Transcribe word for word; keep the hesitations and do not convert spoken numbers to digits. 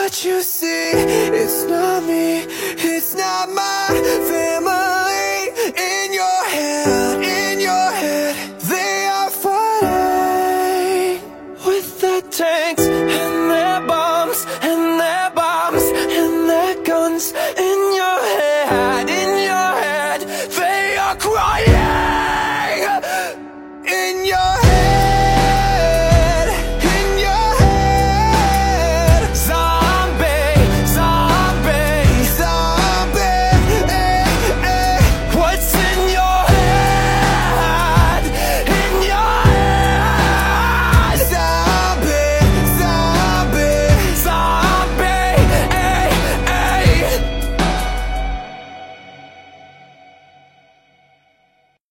what you see. It's not me, it's not my family. In your head, in your head, they are fighting with the tanks